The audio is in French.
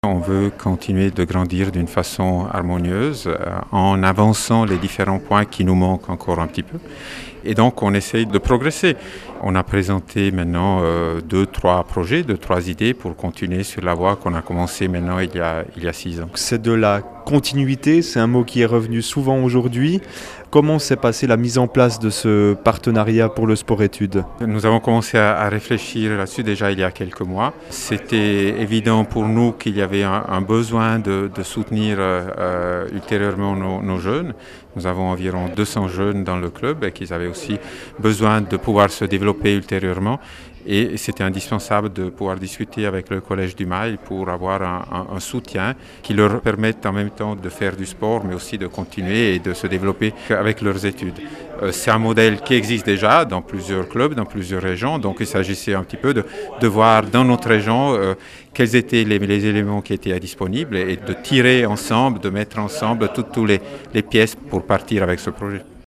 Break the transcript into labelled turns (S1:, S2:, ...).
S1: On veut continuer de grandir d'une façon harmonieuse en avançant les différents points qui nous manquent encore un petit peu. Et donc on essaye de progresser. On a présenté maintenant trois projets, trois idées pour continuer sur la voie qu'on a commencé maintenant il y a 6 ans.
S2: C'est de la continuité, c'est un mot qui est revenu souvent aujourd'hui. Comment s'est passée la mise en place de ce partenariat pour le sport-études ?
S1: Nous avons commencé à réfléchir là-dessus déjà il y a quelques mois. C'était évident pour nous qu'il y avait un besoin de soutenir ultérieurement nos jeunes. Nous avons environ 200 jeunes dans le club et qu'ils avaient aussi besoin de pouvoir se développer ultérieurement. Et c'était indispensable de pouvoir discuter avec le Collège du Mail pour avoir un soutien qui leur permette en même temps de faire du sport, mais aussi de continuer et de se développer avec leurs études. C'est un modèle qui existe déjà dans plusieurs clubs, dans plusieurs régions, donc il s'agissait un petit peu de voir dans notre région quels étaient les éléments qui étaient disponibles et de tirer ensemble, de mettre ensemble toutes les pièces pour partir avec ce projet.